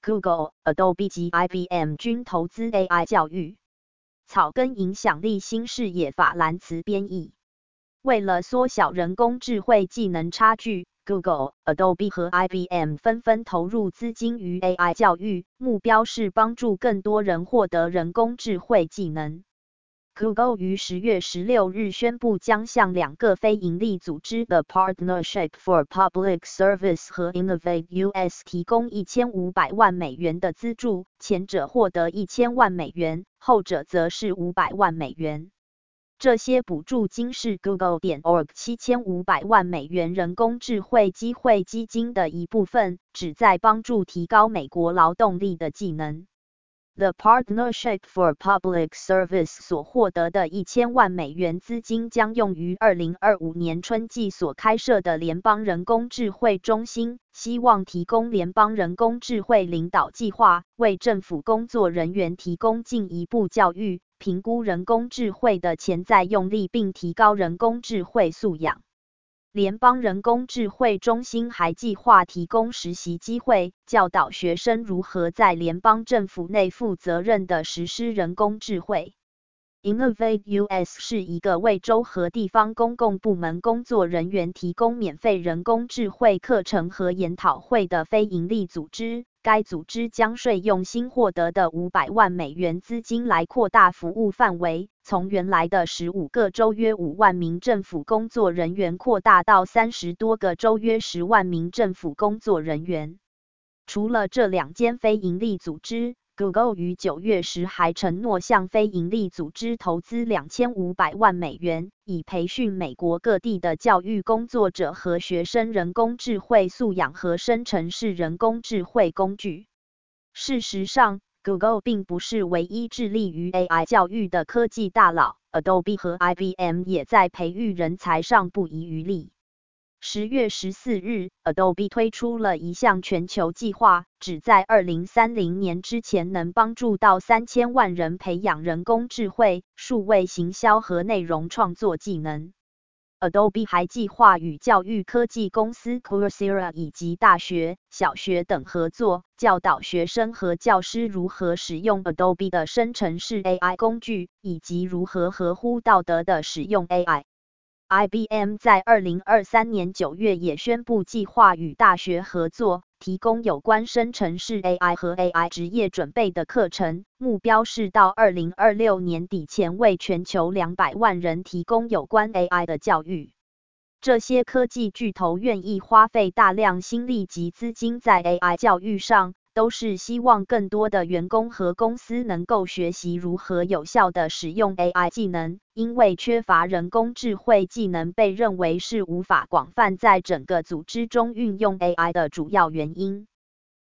Google、Adobe 及 IBM 均投资 AI 教育。草根影响力新视野法兰茨编译。为了缩小人工智慧技能差距， Google、Adobe 和 IBM 纷纷投入资金于 AI 教育，目标是帮助更多人获得人工智慧技能。Google 于10月16日宣布将向2个非营利组织的 Partnership for Public Service 和 Innovate US 提供$1500万的资助，前者获得$1000万，后者则是$500万。这些补助金是 Google.org $7500万人工智慧机会基金的一部分，旨在帮助提高美国劳动力的技能。The Partnership for Public Service 所获得的$1000万资金将用于2025年春季所开设的联邦人工智慧中心，希望提供联邦人工智慧领导计划，为政府工作人员提供进一步教育，评估人工智慧的潜在用力并提高人工智慧素养。联邦人工智慧中心还计划提供实习机会，教导学生如何在联邦政府内负责任地实施人工智慧。Innovate US 是一个为州和地方公共部门工作人员提供免费人工智慧课程和研讨会的非营利组织。该组织将税用新获得的$500万资金来扩大服务范围，从原来的15个州约5万名政府工作人员扩大到30多个州约10万名政府工作人员。除了这2间非营利组织， Google 于9月时还承诺向非营利组织投资$2500万，以培训美国各地的教育工作者和学生人工智慧素养和生成式人工智慧工具。事实上， Google 并不是唯一致力于 AI 教育的科技大佬， Adobe 和 IBM 也在培育人才上不遗余力。10月14日 ，Adobe 推出了一项全球计划，旨在2030年之前能帮助到3000万人培养人工智慧、数位行销和内容创作技能。Adobe 还计划与教育科技公司 Coursera 以及大学、小学等合作，教导学生和教师如何使用 Adobe 的生成式 AI 工具，以及如何合乎道德地使用 AI。IBM 在2023年9月也宣布计划与大学合作，提供有关生成式 AI 和 AI 职业准备的课程，目标是到2026年底前为全球200万人提供有关 AI 的教育。这些科技巨头愿意花费大量心力及资金在 AI 教育上，都是希望更多的员工和公司能够学习如何有效地使用 AI 技能，因为缺乏人工智慧技能被认为是无法广泛在整个组织中运用 AI 的主要原因。